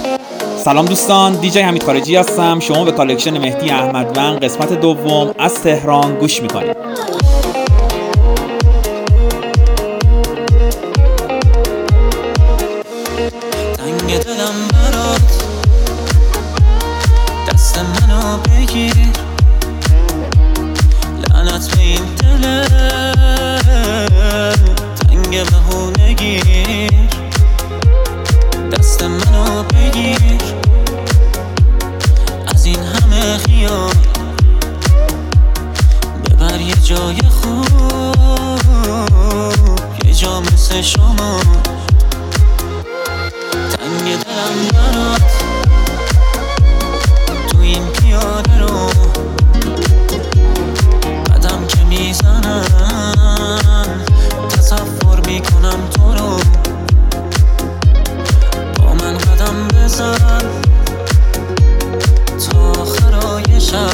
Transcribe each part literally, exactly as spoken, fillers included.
سلام دوستان، دیجی حمید خارجی هستم. شما به کالکشن مهدی احمدوند قسمت دوم از تهران گوش میکنید. تنگ دلم برات دست منو بگیر، لعنت به این دل تنگ بهونگیر. دست منو بگیر از این همه خیال، ببر یه جای خوب، یه جا مثل شما. تنگ دلم برات تو این پیاده رو، قدم که میزنم تصور میکنم تو رو. با من قدم بزن تا آخرای شب،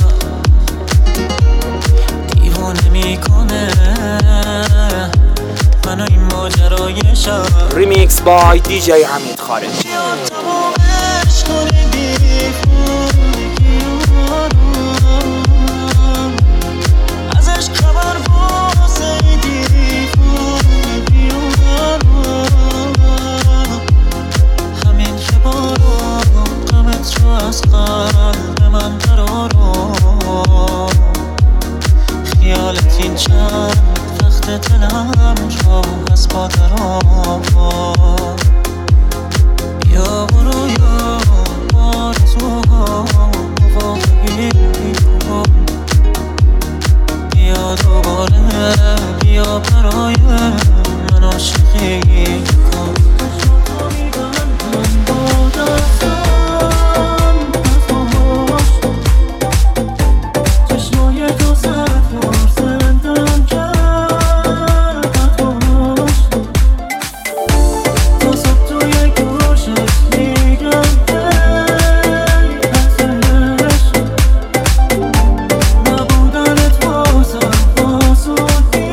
دیوانه میکنه منو این ماجرای شب. ریمیکس بای دیجی حمید خارجی. ازش خبر واسه دیوونه، همین که بارو غمت رو از قلب من برارو. خیالت این چند وقت دلم رو از پادرام، بیا برو یا آرزوها موافقی کن. بیا دوباره بیا برای من عاشقی کن. من با دستم پس چشمای تو سر فرزندم کرد باش. تا صبح توی گوشت میگم ای ازش، نبودنت بازم آسودی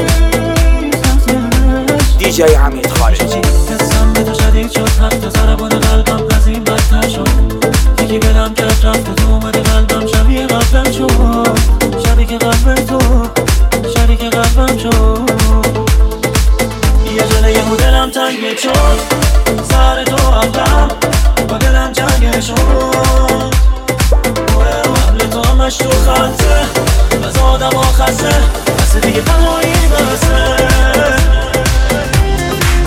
ازش. دیجی حمید خارجی. حسم به تو شدید شد، حتی ضربان قلبم از این بدتر شد. یکی بلم کرد رفت و تو اومده قلبم شبیه قبلم شد. شریک قلب تو شریک قلبم شد. یه جله یه دلم تنگ شد، سر تو عقلم با دلم جنگ شد. روح رو حمل تو همش تو خطه، از آدم ها خسته، بسه دیگه تنهایی برسه.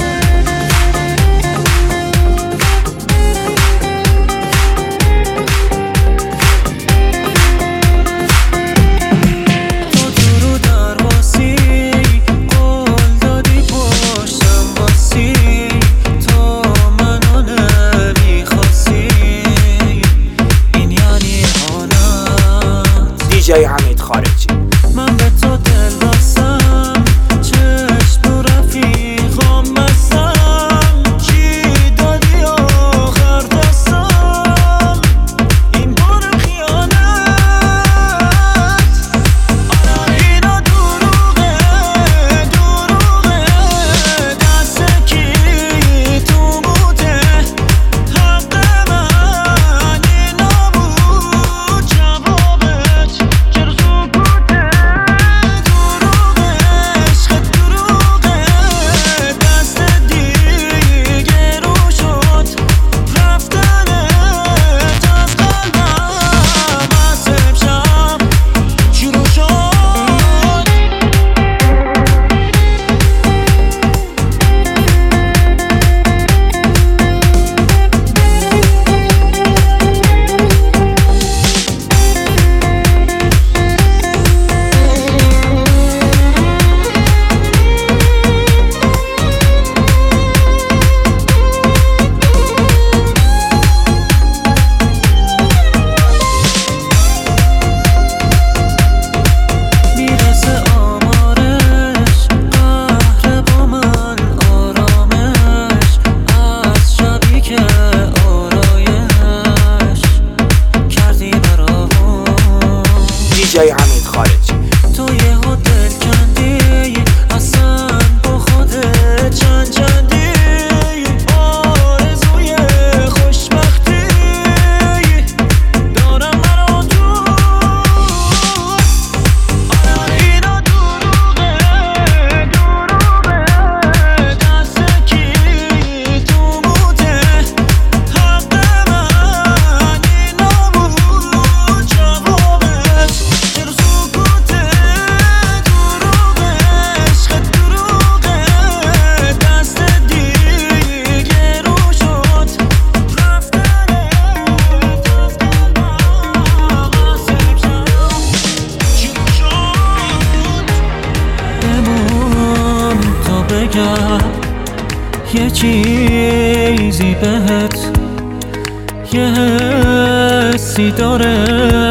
بهت یه حسی داره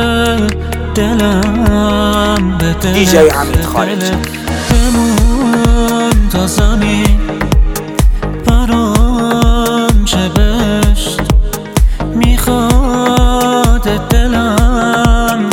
دلم به دلت دیجی حمید خارجی بمون تا زمین برام چه بشت میخواد دلم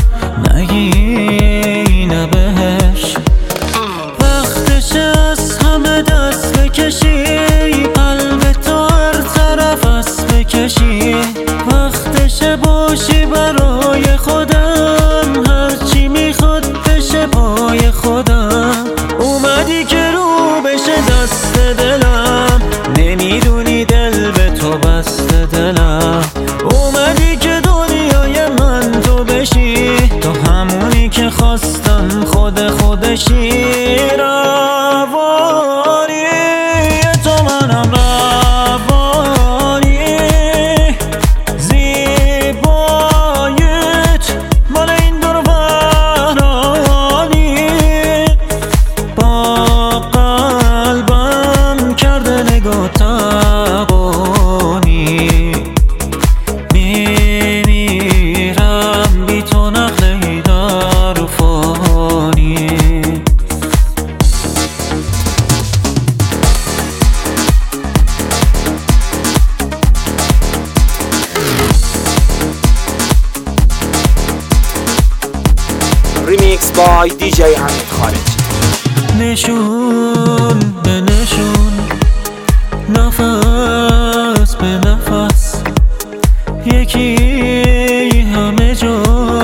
نگینه بهش وقتش از همه دست بکشی قلب تو هر طرف از بکشی وقتش باشی برای خودم هرچی میخواد بشه پای خودم اومدی که رو بشه دست دلم نمیدونی دل به تو بسته دلم اومدی که دنیای من تو بشی تو همونی که خواستم خود خودشی روانی تو منم روانی زیبایت مال این دور ورانی با قلبم کرده نگاه تبانی میمیرم بی تو نخلی در فانی ریمیکس بای دیجی حمید خارجی نشون به نشون نفس به نفس یکی همه جا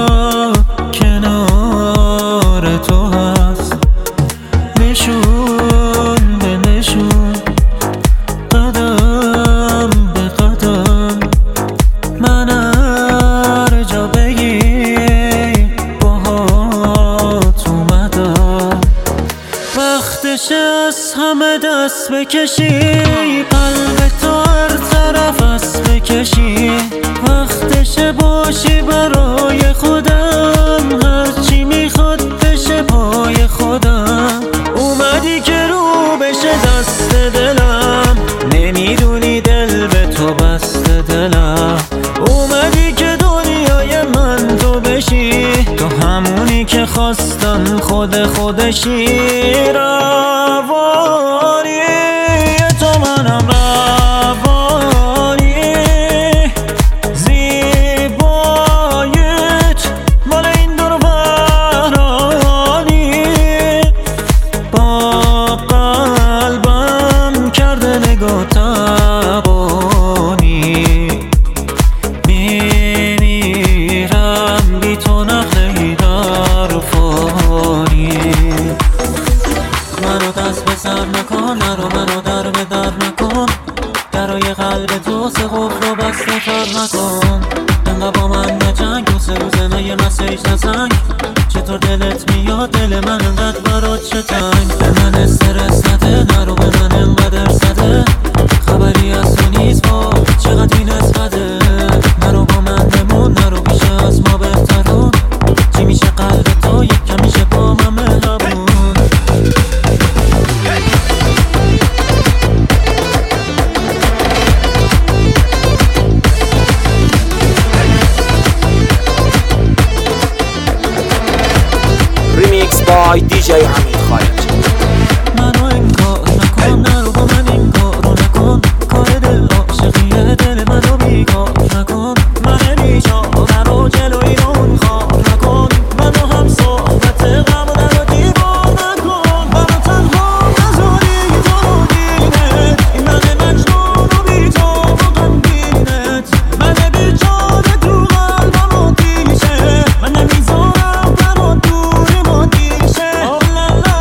کنار تو هست نشون به نشون قدم به قدم من هر جا بگی باهات اومدم وقتش از همه دست بکشی قلب تو هر طرف از بکشی وقتش باشی برای خودم هرچی میخواد بشه پای خودم اومدی که رو بشه دست دلم نمیدونی دل به تو بسته دلم اومدی که دنیای من تو بشی تو همونی که خواستم خود خودشی روانی تو منم روانی زیبایت مال این دور ورانی با قلبم کرده نگاه تبانی میمیرم بی تو نخلی در فانی منو دست به سر نکن نرو منو در به در نکن درای قلب تو سه قفل رو بسته تر نکن انقدر با من نجنگ دو سه روزه نه یه مسیج نزنگ چطور دلت میاد دل من انقدر برات چه تنگ به من استرس نده نرو به من انقدر زده خبری از تو نیست با چقدر این اسقده نرو با من بمون نرو بیشه از ما بهترون چی میشه قلب تو یک کم میشه با من مهربون ریمیکس بای دیجی حمید خارجی منو انکار نکن نرو با من این کارو نکن کار دل عاشقیه دل منو بیکار نکن من بیچاره رو جلوی اون خوار نکن منو هم صحبت غم و در رو دیوار نکن منو تنها نذاری تو رو دینت این من مجنون و بی تو و غمگینت من بیچاره تو قلبم آتیشه من نمیذارم غم و دوری ما دیشه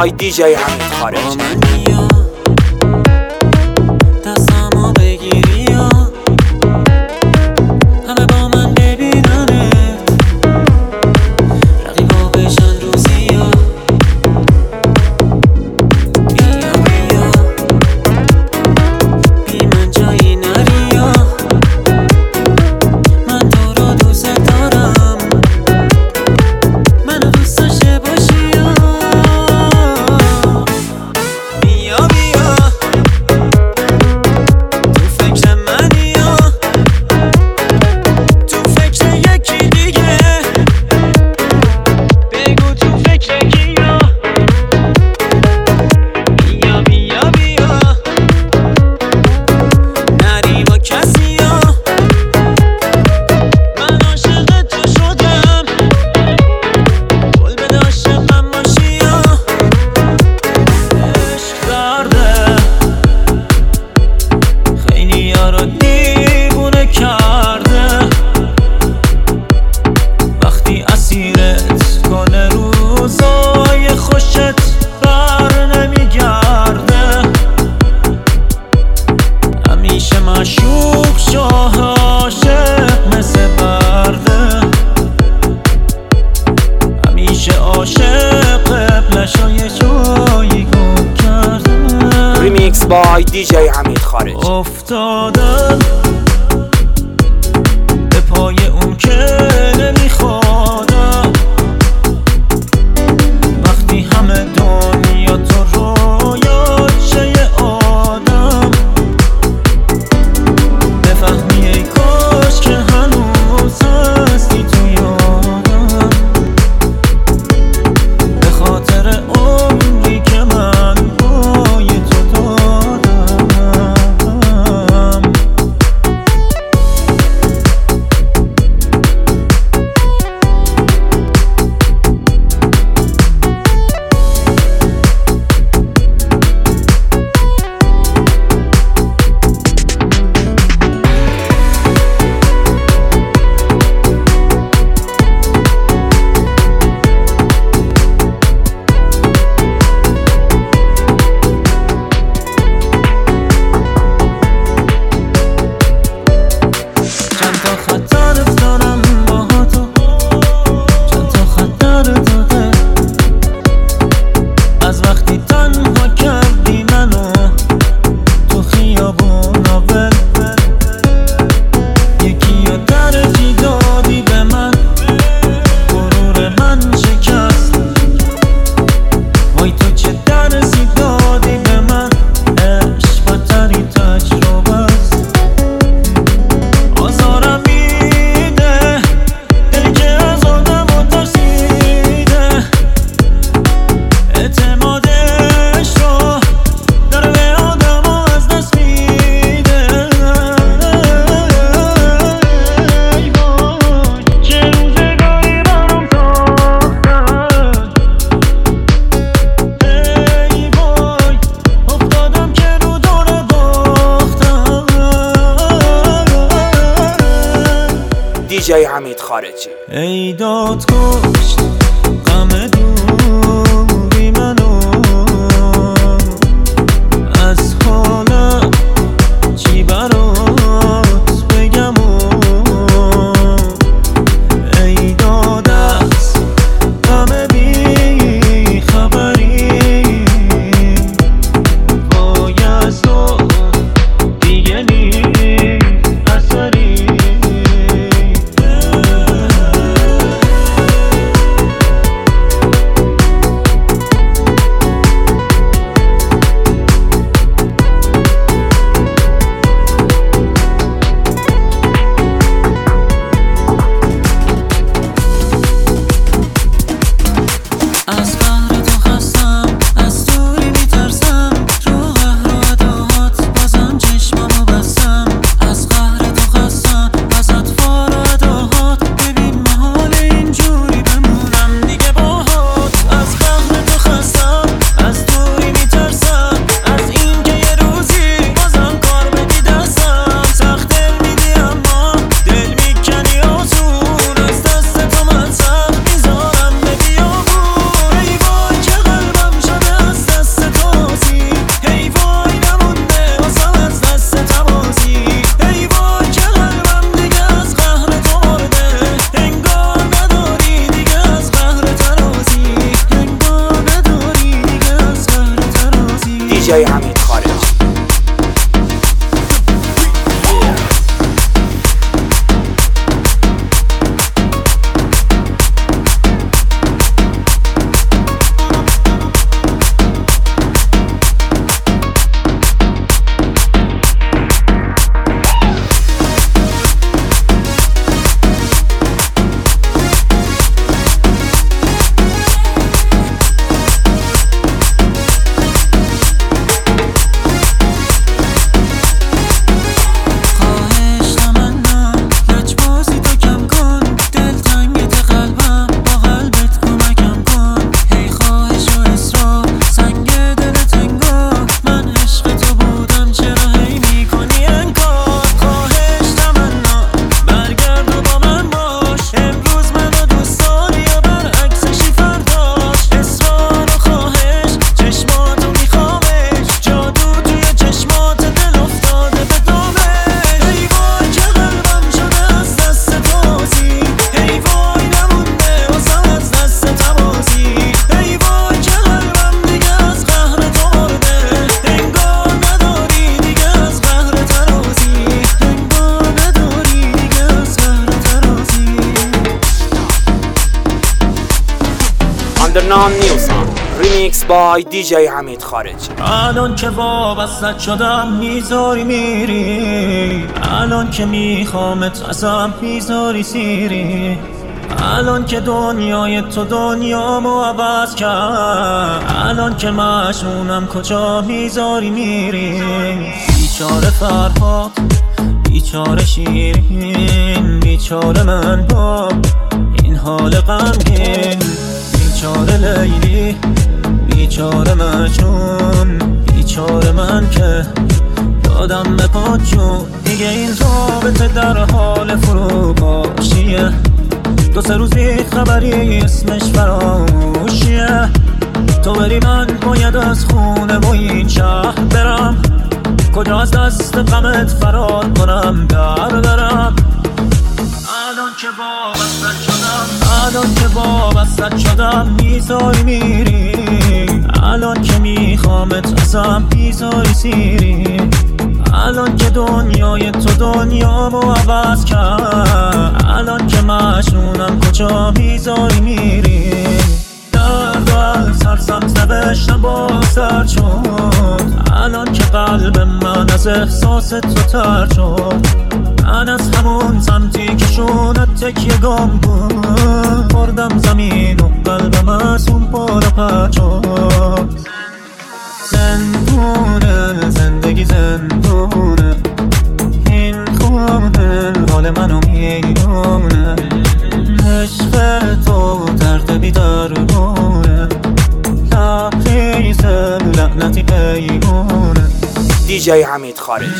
بای دیجی حمید خارجی. دستمو بگیری یا همه با من ببیننت، رقیبا بشن روزی یا بیا بیا بی من جایی نری یا من تو رو دوست دارم، منو دوست داشته باشی یا بیا بیا تو فکر منی یا تو فکر یکی دیگه، بگو تو فکر کی یا بیا بیا بیا نری با کسی یا من عاشق تو شدم، قول بده عاشقم باشی یا عشق کرده خیلی یارو دیوونه کرده، وقتی اسیرت کنه روزای خوشت بر نمیگرده، همیشه مشوق شاه عاشق مثل برده، همیشه عاشق قبلشو یه جایی گم کرده. ریمیکس بای دیجی حمید خارجی. افتادم به پای اون که نمیخوادم، وقتی همه دنیا تو رویات شه یه آدم، بفهمی ای کاش که هنوز هستی تو یادم، به خاطر عمری که من پای تو دادم. چند تا خطر افتادم با تو، چند تا خطر داده، از وقتی تنها کردی منو تو خیابون ول، یکی رو ترجیح دادی به من، غرور من شکست، وای تو چه درسی دادی به من، عشق بدترین تجربه است، آزارم میده دلی که از آدم و ترسیده، اعتمادش رو داره به آدم و از دست میده، ای وای چه روزگاری برام ساختن، ای وای افتادم که رو دور باختم. دیجی حمید خارجی. ای داد کشت غم دوری منو، از حالم چی برات بگم و ای داد از غم بی خبری، وای از تو دیگه نیست اثری. دیجی حمید خارجی. Undernon New Song Remix by دیجی حمید خارجی. الان که وابسته شدم میذاری میری، الان که میخوامت ازم میذاری سیری، الان که دنیای تو دنیامو عوض کرد، الان که مجنونم کجا میذاری میری. بیچاره فرهاد، بیچاره شیرین، بیچاره من با این حال غمگین، بیچاره لیلی، بیچاره مجنون، بیچاره من که دادم به پاچون. دیگه این رابطه در حال فروپاشیه، دو سه روزی خبری اسمش فراموشیه. تو بری من باید از خونه و این شهر برم، کجا از دست غمت فرار کنم در برم. الان که وابسته شدم، الان که وابسته شدم میذاری میری، الان که میخوامت ازم میذاری سیری، الان که دنیای تو دنیامو عوض کرد، الان که مجنونم کجا میذاری میری. درد و از هر سمت نوشتم با سر شد، الان که قلب من از احساس تو تر شد. من از همون سمتی که شونت تکیه گم بود، خوردم زمین و قلبم از اون پارا پر شد. زندونه زندگی زندونه، این خونه حال منو میدونه، عشق تو درد بیدرگونه، لحظه لعنتی پیمونه. دیجی حمید خارجی.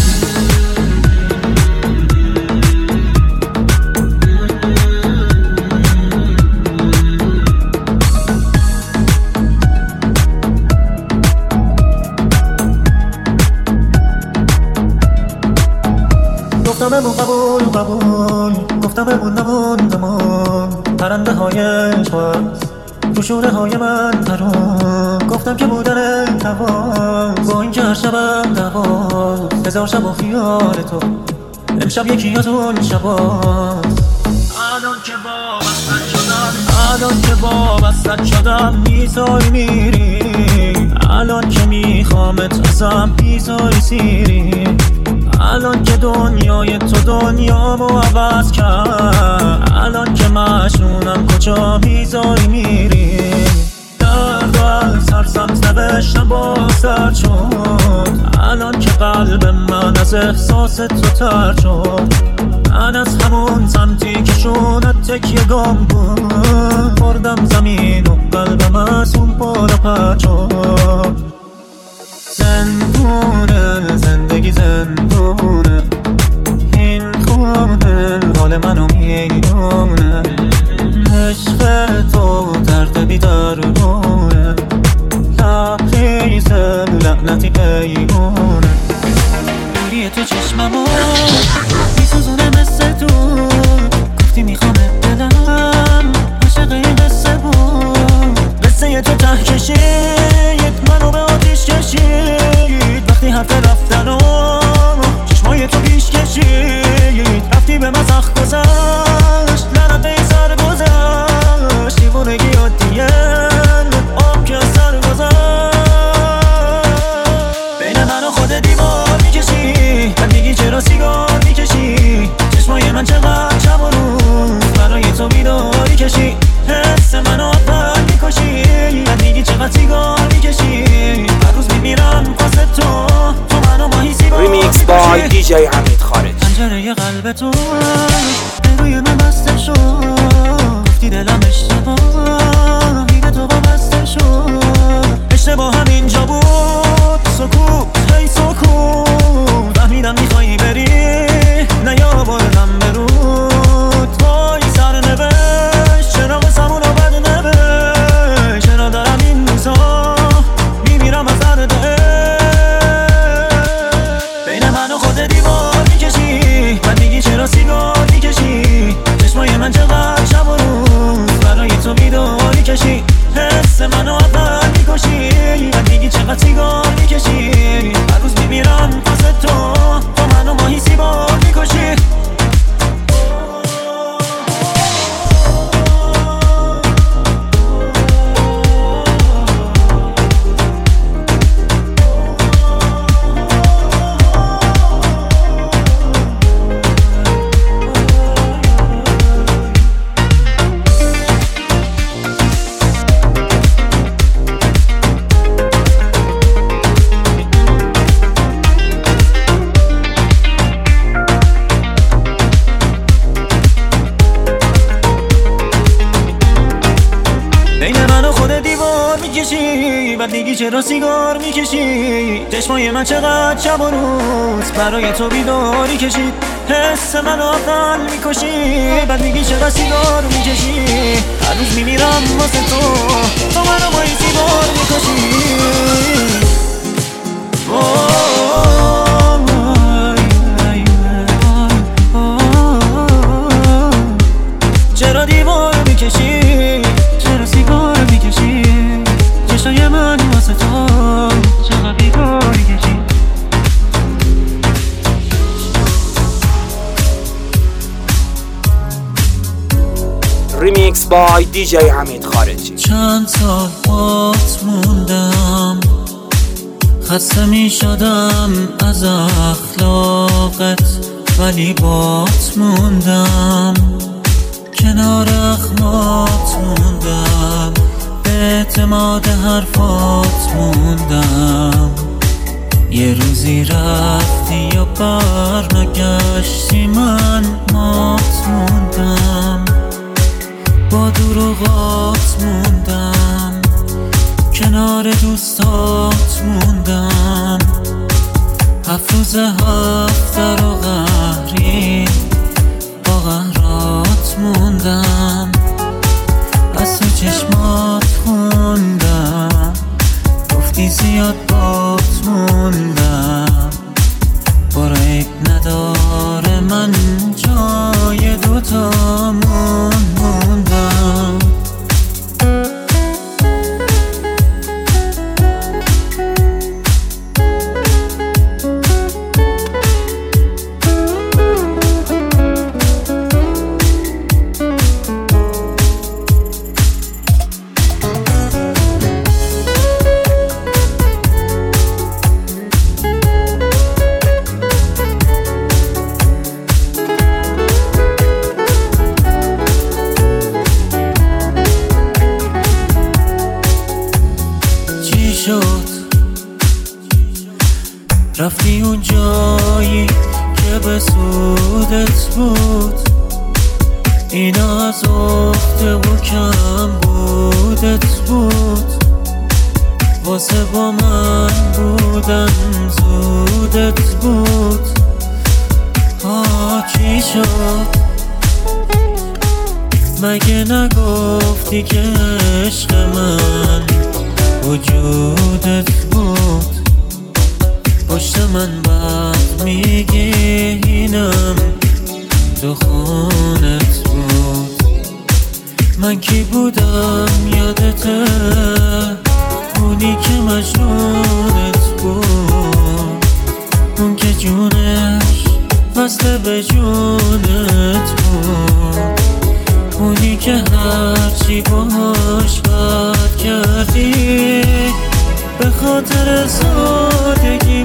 گفتم بمون قبول قبول، گفتم بمون نمون نمون، پرنده های شواز تو شونه های من ترون. گفتم که بودن نواز با این که هر شبم نواز، هزار شب و خیال تو امشب یکی از اون شباز. الان که وابسته شدم، الان که وابسته شدم میذاری میری، الان که میخوامت ازم میذاری سیری، الان که دنیای تو دنیامو عوض کرد، الان که مجنونم کجا میذاری میری. درد و از هر سمت نوشتم با سر شد، الان که قلب من از احساس تو تر شد. من از همون سمتی که شونت تکیه گم بود، خوردم زمین و قلبم از اون پارا پر شد. زندونه زندگی زندونه، این خونه حال منو میدونه، عشق تو درد بیدرگونه، لحظه لعنتی پیمونه. دوری تو چشممو میسوزونه مثل تو، گفتی میخوامت دلم عاشق این قصه بود، قصه تو ته کشید منو به آتیش کشید. پنجره قلب تو به روی من بسته شد، گفتی دلم اشتباهی به تو وابسته شد. اشتباه هم اینجا بود، سکوت هی سکوت، فهمیدم میخوایی بری نه یا بردم برود. وای سر نوشت چرا قسمونو بد نوشت، چرا دارم این روزا میمیرم از درد بین من و خود دیوار میکشی، بعد میگی چرا سیگار میکشی. چشمای من چقدر شب و روز برای تو بیداری کشی، حس منو اول میکشی، بعد میگی چقدر سیگار میکشی. هر روز میمیرم واسه تو، تو منو ماهی سیبار میکشی. بعد دیگی چرا سیگار میکشی. چشمای من چقدر شب و روز برای تو بیداری کشید، حس من آقل میکشی. بعد میگی چرا سیگار میکشی، هر روز میمیرم واسه تو، تو منو با این سیگار میکشی. چرا دیوار میکشی، چرا سیگار میکشی. چشای من واسه تو چقدر بیگاری کشی. ریمیکس بای دی جی حمید خارجی. چند سال بات موندم، خسته می شدم از اخلاقت، ولی بات موندم، کنار اخمات موندم، به اعتماد حرفات موندم. یه روزی رفتی یا بر نگشتی، من مات موندم، با دروغات موندم، کنار دوستات موندم. هفت روز هفته رو قهری با قهرات موندم، از تو چشمات خوندم، گفتی زیاد بات موندم. برو عیب نداره من جای دوتامون موندم. رفتی اون جایی که به سودت بود، اینا از افته و کم بودت بود. واسه با من بودن زودت بود. ها چی شد مگه نگفتی که عشق من وجودت بود. پشت من بعد میگی اینم تو خونت بود. من کی بودم یادته، اونی که مجنونت بود، اون که جونش وصله به جونت بود، اونی که هرچی باهاش بد کردی به خاطر سادگی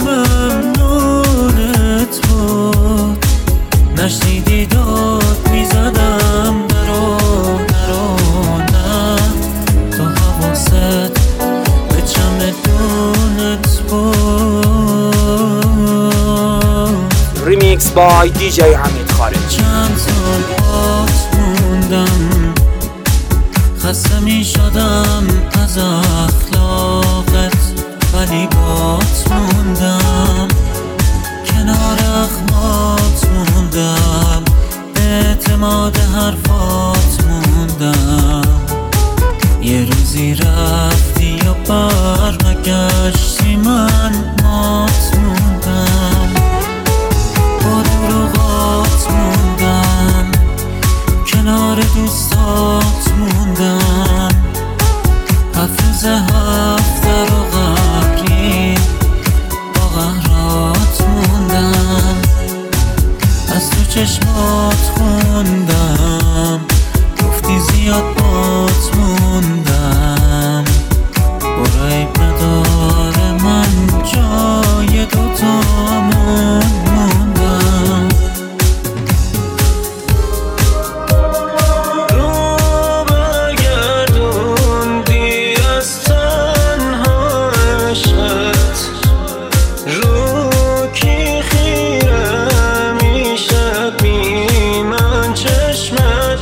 ممنونت بود. نشنیدی داد میزدم درو درو نه، تو حواست به چمدونت بود. ریمیکس by دی جی حمید خارج. چند سال پات موندم، خسته می شدم از اخلاقت، ولی بات موندم، کنار اخمات موندم، به اعتماد حرفات موندم. یه روزی رفتی و برنگشتی، من مات موندم، با دروغات موندم، کنار دوستات موندم. هفت روز هفته رو قبری با قهرات موندم، از تو چشمات خوندم، گفتی زیاد بات موندم. برو عیب نداره من جای دوتامون موندم. رو برگردوندی از تنها عشقت، رو کی خیره میشه بی من چشمت.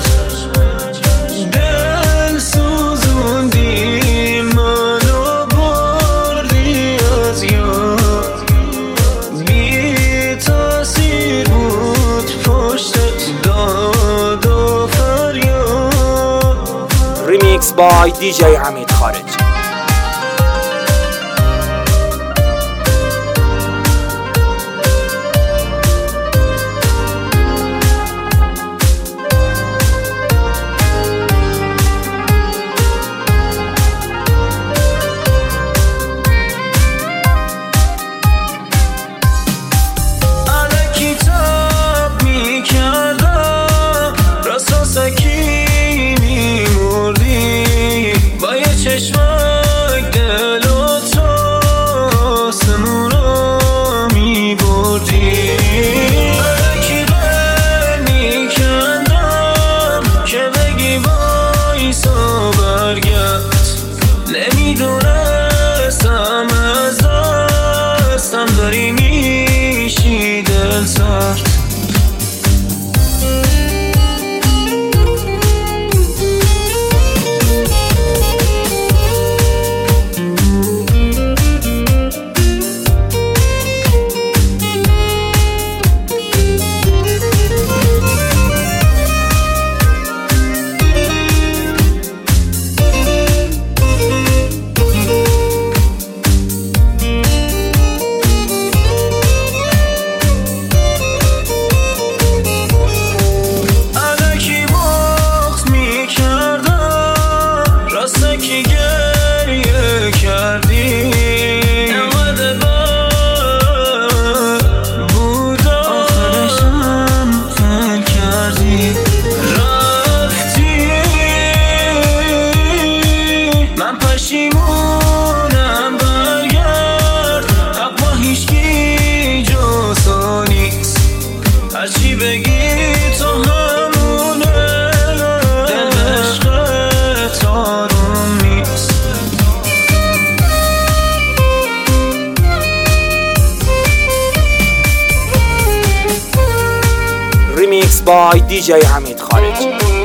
دل سوزوندی منو بردی از یاد، بی تاثیر بود پشتت داد و فریاد. ریمیکس by دی جی حمید خارج. چشمک دل و تو آسمون رو می بردی. الکی قل می کندم که بگی بایسا برگرد، نمیدونستم از دستم داری میشی دل سرد. کی گریه کردی، انقدر بد بود آخرشم فیل کردی. رفتی من پشیمونم، برگرد حق با هیچکی جزا نیست، هرچی بگی تو همونه، دل به عشقت آروم نیست. ریمیکس by دی جی حمید خارج.